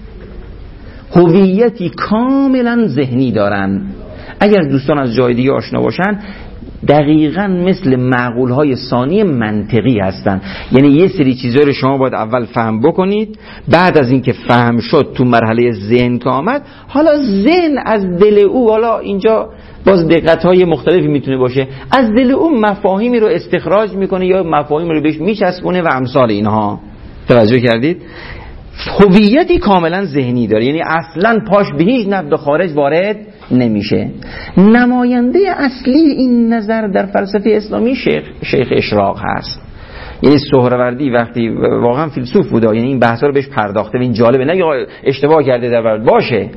هویتی کاملا ذهنی دارن. اگر دوستان از جای دیگه آشنا باشن دقیقاً مثل معقولهای ثانیه منطقی هستن. یعنی یه سری چیزا رو شما باید اول فهم بکنید، بعد از اینکه فهم شد تو مرحله ذهن که آمد، حالا ذهن از دل او، حالا اینجا باز دقت‌های مختلفی میتونه باشه، از دل او مفاهیمی رو استخراج میکنه یا مفاهیمی رو بهش میچسبونه و امثال اینها. توجه کردید؟ هویتی کاملا ذهنی داره، یعنی اصلا پاش به هیچ نبض خارج وارد نمیشه. نماینده اصلی این نظر در فلسفه اسلامی شیخ, شیخ اشراق هست. یعنی سهروردی وقتی واقعا فیلسوف بوده، یعنی این بحثا رو بهش پرداخته و این جالبه، نه اشتباه کرده در ورد باشه،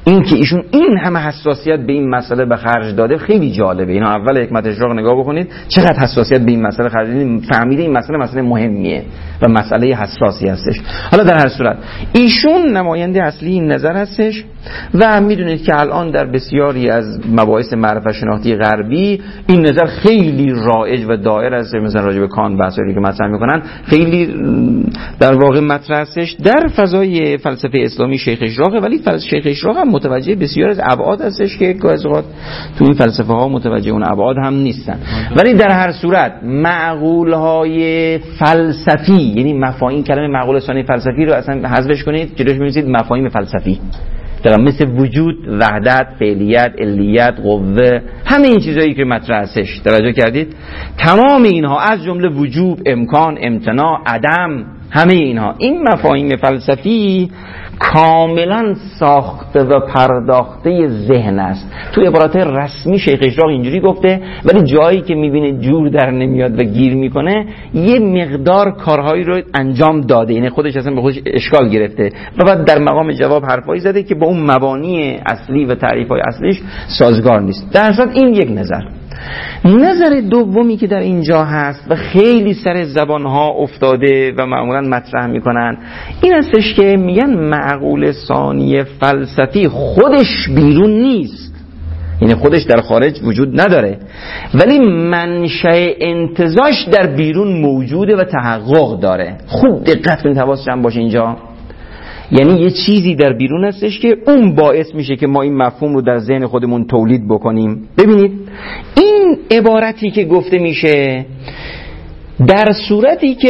این که ایشون این همه حساسیت به این مسئله به خرج داده خیلی جالبه. اینا اول حکمت اشراق نگاه بکنید چقدر حساسیت به این مسئله خرج دادید، فهمیده این مسئله مسئله مهمیه و مسئله حساسی هستش. حالا در هر صورت ایشون نماینده اصلی این نظر هستش و میدونید که الان در بسیاری از مباحث معرفت شناختی غربی این نظر خیلی رایج و دائر است. مثلا راجع به کانت بحثایی که مطرح میکنن خیلی در واقع مطرح هستش. در فضای فلسفه اسلامی شیخ اشراقه، ولی فلسفه شیخ اشراق هم متوجه بسیار از ابعاد هستش که گاهی اوقات تو این فلسفه ها متوجه اون ابعاد هم نیستن. ولی در هر صورت معقول های فلسفی، یعنی مفاهیم، کلمه معقول ثانی فلسفی رو اصلا حذفش کنید، جلوش می‌نویسید مفاهیم فلسفی، در مثل وجود، وحدت، فعلیت، علیت، قوه، همه این چیزایی که مطرح هستش توجه کردید؟ تمام اینها از جمله وجوب، امکان، امتناع، عدم، همه اینها این مفاهیم فلسفی کاملا ساخته و پرداخته ذهن است. تو عبارات رسمی شیخ اشراق اینجوری گفته، ولی جایی که میبینه جور در نمیاد و گیر میکنه یه مقدار کارهایی رو انجام داده، یعنی خودش اصلا به خودش اشکال گرفته و بعد در مقام جواب حرفایی زده که با اون مبانی اصلی و تعریفهای اصلیش سازگار نیست. در اصل این یک نظر. نظر دومی که در اینجا هست و خیلی سر زبانها افتاده و معمولا مطرح میکنن این هستش که میگن معقول ثانی فلسفی خودش بیرون نیست، یعنی خودش در خارج وجود نداره، ولی منشأ انتزاعش در بیرون موجوده و تحقق داره. خوب دقت کنید، حواستون باشه اینجا. یعنی یه چیزی در بیرون هستش که اون باعث میشه که ما این مفهوم رو در ذهن خودمون تولید بکنیم. ببینید این عبارتی که گفته میشه در صورتی که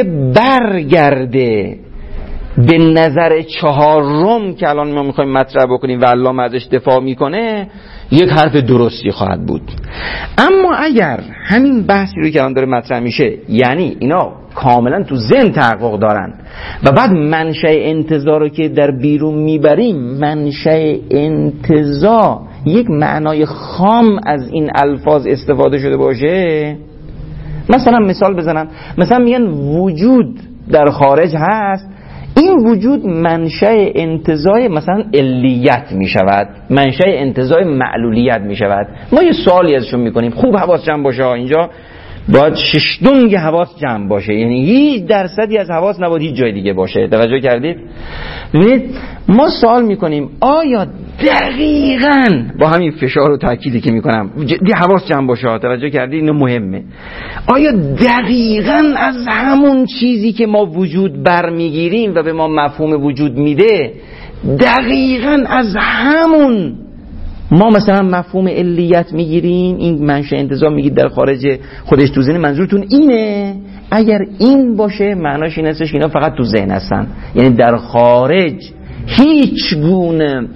برگرده به نظر چهارم که الان ما میخوایم مطرح بکنیم و علامه ازش دفاع میکنه، یک حرف درستی خواهد بود. اما اگر همین بحثی رو که الان داره مطرح میشه، یعنی اینا کاملا تو ذهن تحقق دارن و بعد منشأ انتزاع رو که در بیرون میبریم، منشأ انتزاع یک معنای خام از این الفاظ استفاده شده باشه، مثلا مثال بزنم، مثلا میگن وجود در خارج هست، این وجود منشأ انتزاع مثلا علیت می شود، منشأ انتزاع معلولیت می شود. ما یه سوالی ازشون میکنیم، خوب حواس جمع باشه اینجا، باید ششدونگ حواس جمع باشه، یعنی هیچ درصدی از حواس نباید هیچ جای دیگه باشه. توجه کردید؟ ببینید ما سوال میکنیم آیا دقیقاً با همین فشار و تأکیدی که میکنم دی حواس جمع باشه، توجه کردید؟ اینو مهمه. آیا دقیقاً از همون چیزی که ما وجود برمیگیریم و به ما مفهوم وجود میده، دقیقاً از همون ما مثلا مفهوم علیت میگیریم؟ این منشأ انتزاع میگید در خارج خودش تو ذهن، منظورتون اینه؟ اگر این باشه معناش این هستش که اینا فقط تو ذهن هستن، یعنی در خارج هیچ گونه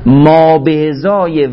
مابعضای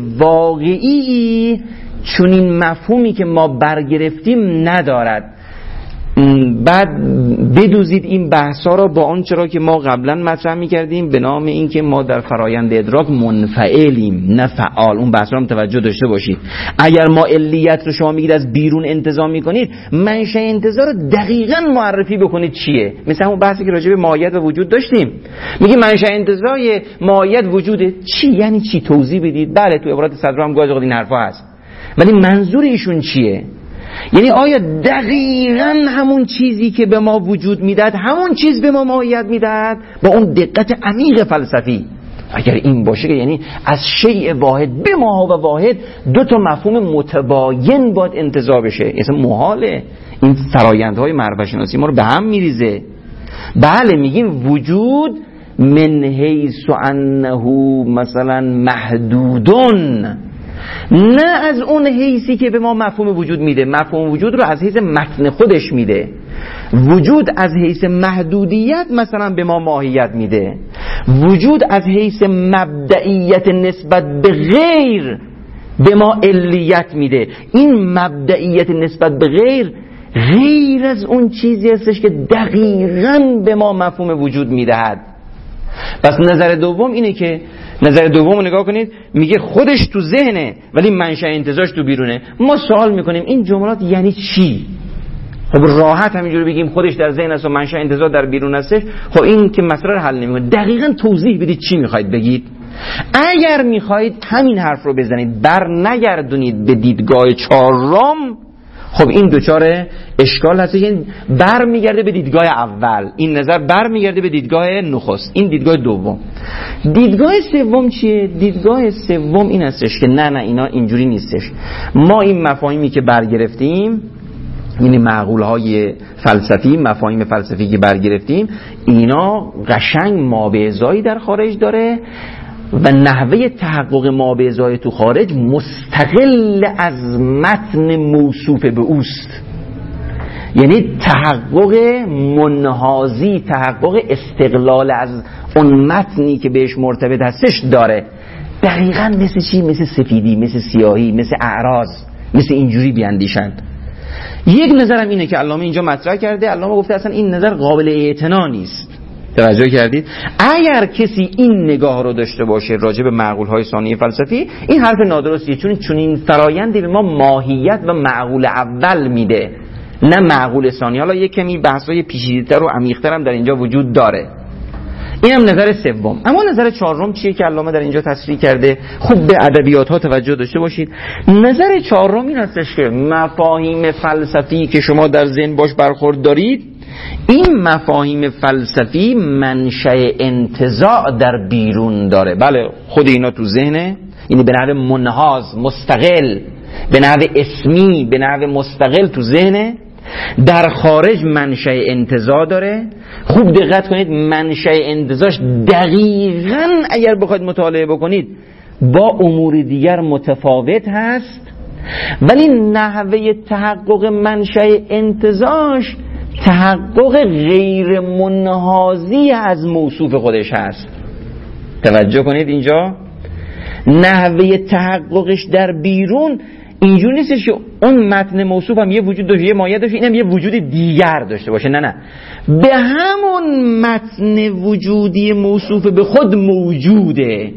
واقعی چون این مفهومی که ما برگرفتیم ندارد. بعد بدوزید این بحثا رو با آنچه را که ما قبلا مطرح می‌کردیم به نام این که ما در فرایند ادراک منفعلیم نه فعال. اون بحثا رو توجه داشته باشید. اگر ما علیت رو شما میگید از بیرون انتزاع میکنید، منشأ انتزاع رو دقیقاً معرفی بکنید چیه. مثلا اون بحثی که راجع به ماهیت و وجود داشتیم، میگی منشأ انتزاع ماهیت وجوده، چی یعنی چی؟ توضیح بدید. بله تو عبارات صدر هم گاهی این حرفا هست، ولی منظور ایشون چیه؟ یعنی آیا دقیقاً همون چیزی که به ما وجود میداد همون چیز به ما ماهیت میداد با اون دقت عمیق فلسفی؟ اگر این باشه که یعنی از شیء واحد به ما و واحد دو تا مفهوم متباین باید انتزاع بشه. اصلا محاله. این فرایندهای معرفت شناسی ما رو به هم میریزه. بله میگیم وجود من حیث انه مثلا محدودون، نه از اون حیثی که به ما مفهوم وجود میده. مفهوم وجود رو از حیث متن خودش میده. وجود از حیث محدودیت مثلا به ما ماهیت میده. وجود از حیث مبدئیت نسبت به غیر به ما علیت میده. این مبدئیت نسبت به غیر غیر از اون چیزی هستش که دقیقاً به ما مفهوم وجود میدهد. پس نظر دوم اینه که نظر دوم رو نگاه کنید، میگه خودش تو ذهنه ولی منشأ انتزاعش تو بیرونه. ما سوال میکنیم این جملات یعنی چی؟ خب راحت همینجوری بگیم خودش در ذهن است و منشأ انتزاع در بیرون هستش، خب این که مسئله رو حل نمیکنه. دقیقاً توضیح بدید چی میخواید بگید. اگر میخواهید همین حرف رو بزنید بر نگردونید به دیدگاه چهارم، خب این دوچار اشکال هست. این بر میگرده به دیدگاه اول، این نظر بر میگرده به دیدگاه نخست، این دیدگاه دوم. دیدگاه سوم چیه؟ دیدگاه سوم این هستش که نه نه اینا اینجوری نیستش. ما این مفاهیمی که برگرفتیم، یعنی معقولهای فلسفی، مفاهیم فلسفی که برگرفتیم، اینا قشنگ مابعضایی در خارج داره و نحوه تحقق مابعضای تو خارج مستقل از متن موصوف به اوست. یعنی تحقق منحازی، تحقق استقلال از اون متنی که بهش مرتبط هستش داره. دقیقاً مثل چی؟ مثل سفیدی، مثل سیاهی، مثل اعراض، مثل اینجوری بیاندیشند. یک نظرم اینه که علامه اینجا مطرح کرده، علامه گفته اصلا این نظر قابل اعتنا نیست. توجه کردید؟ اگر کسی این نگاه رو داشته باشه راجع به معقول‌های ثانی فلسفی، این حرف نادرستیه، چون چون این فرایندی به ما ماهیت و معقول اول میده، نه معقول ثانی. حالا یک کمی بحث‌های پیچیده‌تر و عمیق‌تر هم در اینجا وجود داره. این هم نظر سوم. اما نظر چهارم چیه که علامه در اینجا تصریح کرده؟ خوب به ادبیات ها توجه داشته باشید. نظر چهارم این هستش که مفاهیم فلسفی که شما در ذهن باش برخورد دارید، این مفاهیم فلسفی منشأ انتزاع در بیرون داره. بله خود اینا تو ذهنه، یعنی به نحو منحاز، مستقل، به نحو اسمی، به نحو مستقل تو ذهنه. در خارج منشأ انتزاع داره. خوب دقت کنید، منشأ انتزاعش دقیقاً اگر بخواید مطالعه بکنید با امور دیگر متفاوت هست، ولی نحوه تحقق منشأ انتزاعش تحقق غیر منحازی از موصوف خودش هست. توجه کنید اینجا نحوه تحققش در بیرون اینجور نیستش که اون متن موصوف هم یه وجود داشته، یه ماهیت داشته، اینم یه وجود دیگر داشته باشه. نه نه، به همون متن وجودی موصوف به خود موجوده.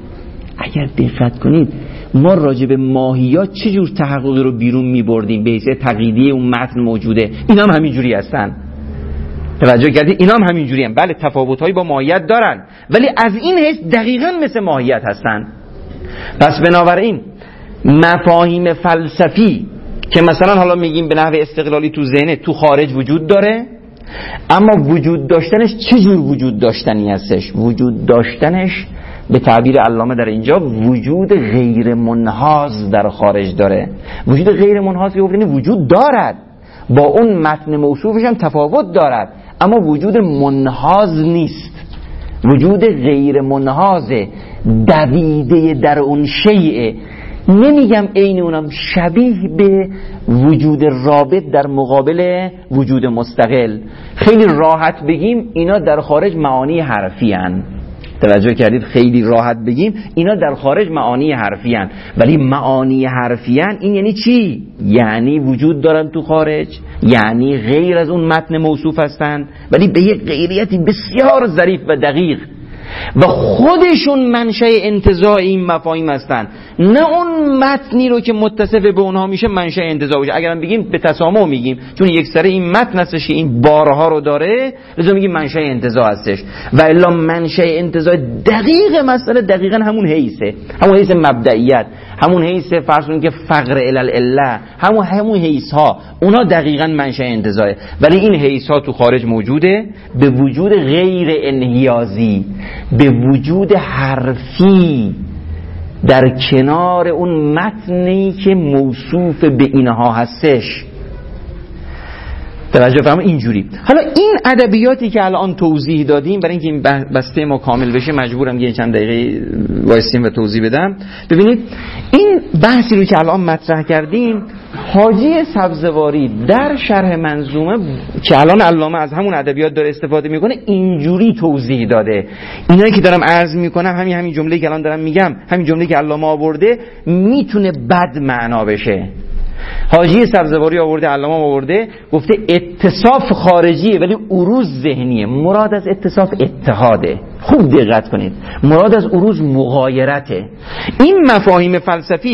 اگر دقت کنید ما راجع به ماهیات چجور تحقق رو بیرون میبردیم به حیث تقییدی اون متن موجوده، اینا هم همینجوری هستن. توجه کردید؟ اینا هم همینجوری هم. بله تفاوت‌هایی با ماهیت دارن، ولی از این حیث دقیقاً مثل ماهیت هستن. پس بنابراین مفاهیم فلسفی که مثلا حالا میگیم به نحو استقلالی تو ذهنه، تو خارج وجود داره، اما وجود داشتنش چجور وجود داشتنی هستش؟ وجود داشتنش به تعبیر علامه در اینجا وجود غیر منحاز در خارج داره. وجود غیر منحاز یعنی وجود دارد، با اون متن موصوفش هم تفاوت دارد، اما وجود منحاز نیست. وجود غیر منحاز دویده در اون شیء، نمیگم عین اونم، شبیه به وجود رابط در مقابل وجود مستقل. خیلی راحت بگیم اینا در خارج معانی حرفی هن. توجه کردید؟ خیلی راحت بگیم اینا در خارج معانی حرفی هن. ولی معانی حرفی هن این یعنی چی؟ یعنی وجود دارن تو خارج، یعنی غیر از اون متن موصوف هستن، ولی به یک غیریتی بسیار ظریف و دقیق، و خودشون منشأ انتزاع این مفاهیم هستن، نه اون متنی رو که متصف به اونها میشه منشأ انتزاع بشه. اگرم بگیم به تسامح میگیم، چون یک سره این متن هستش که این بارها رو داره، لذا میگیم منشأ انتزاع هستش. و الا منشأ انتزاع دقیق مسئله دقیقاً همون حیثه، همون حیث مبدئیت، همون حیث فرض کنید که فقر الالعله، همون همون حیث ها، اونا دقیقاً منشأ انتزاعه. ولی این حیث ها تو خارج موجوده به وجود غیر انحیازی، به وجود حرفی در کنار اون متنی که موصوف به اینها هستش. توجه فرمون اینجوری. حالا این ادبیاتی که الان توضیح دادیم، برای اینکه این بسته ما کامل بشه مجبورم یه چند دقیقه وایسیم و توضیح بدم. ببینید این بحثی رو که الان مطرح کردیم، حاجی سبزواری در شرح منظومه که الان علامه از همون ادبیات داره استفاده میکنه اینجوری توضیح داده. اینایی که دارم عرض میکنم، همین همین جمله‌ای که الان دارم میگم، همین جمله‌ای که علامه آورده میتونه بد معنا بشه. حاجی سبزواری آورده، علامه آورده، گفته اتصاف خارجیه ولی عروض ذهنیه. مراد از اتصاف اتحاده. خوب دقت کنید، مراد از عروض مغایرته. این مفاهیم فلسفی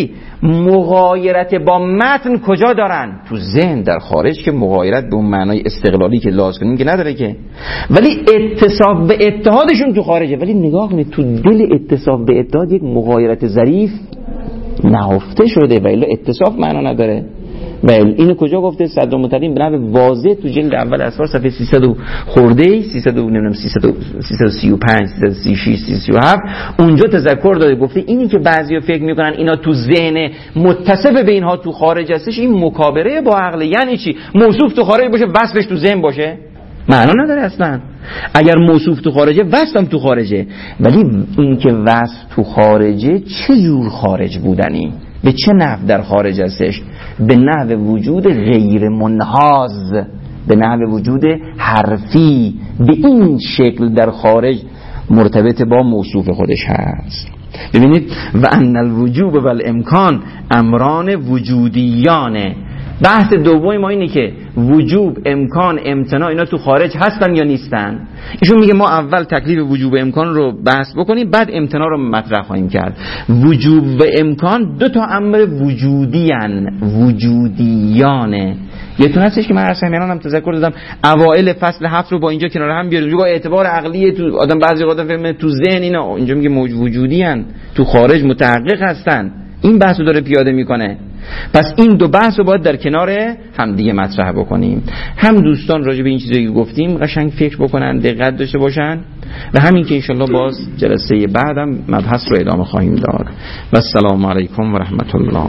مغایرت با متن کجا دارن؟ تو ذهن. در خارج که مغایرت به اون معنای استقلالی که لازم کنیم که نداره که، ولی اتصاف به اتحادشون تو خارجه. ولی نگاه کنید تو دل اتصاف به اتحاد یک مغایرت ظریف نهفته شده و الا اتصاف معنا نداره. و اینو کجا گفته؟ صدرالمتقین به نحو واضح تو جلد اول اسفار صفحه سیصد خورده سیصد نمیدونم سیصد و سی و پنج سیصد و سی و شش سیصد و سی و هفت اونجا تذکر داده، گفته اینی که بعضیا فکر میکنن اینا تو ذهن متصف به اینها تو خارج هستش، این مکابره با عقل. یعنی چی؟ موصوف تو خارج باشه وصفش تو ذهن باشه؟ معنا نداره اصلا. اگر موصوف تو خارجه وصفم تو خارجه، ولی این که وصف تو خارجه چه جور خارج بودنی، به چه نحو در خارج هستش؟ به نحو وجود غیر منحاز، به نحو وجود حرفی، به این شکل در خارج مرتبط با موصوف خودش هست. ببینید و ان الوجوب و الامکان امران وجودیانه. بحث دوم ما اینه که وجوب، امکان، امتناع اینا تو خارج هستن یا نیستن. ایشون میگه ما اول تکلیف وجوب امکان رو بحث بکنیم، بعد امتناع رو مطرح خواهیم کرد. وجوب و امکان دو تا امر وجودیان، وجودیانه. یتون هستش که من اصلا میرانم هم تذکر دادم اوائل فصل هفت رو با اینجا کنار هم بیاریم. با اعتبار عقلی تو آدم بعضی وقتا فهمه تو ذهن اینا، اینجا میگه وجودیان، تو خارج متحقق هستن. این بحث رو داره پیاده میکنه. پس این دو بحث رو باید در کنار هم دیگه مطرح بکنیم. هم دوستان راجع به این چیزایی که گفتیم قشنگ فکر بکنن، دقت داشته باشن و همین که انشالله باز جلسه بعدم مبحث رو ادامه خواهیم داد. و السلام علیکم و رحمت الله.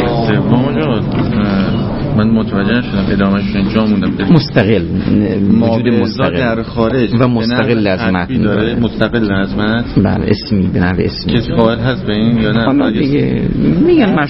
من متوجه نشدم ادامهش اینجا موندم. مستقل، وجود مستقل در خارج و مستقل از متن داره. مستقل از متن، بله، اسمی به نحو اسمی. کسی قائل هست به این یا نه؟ میگن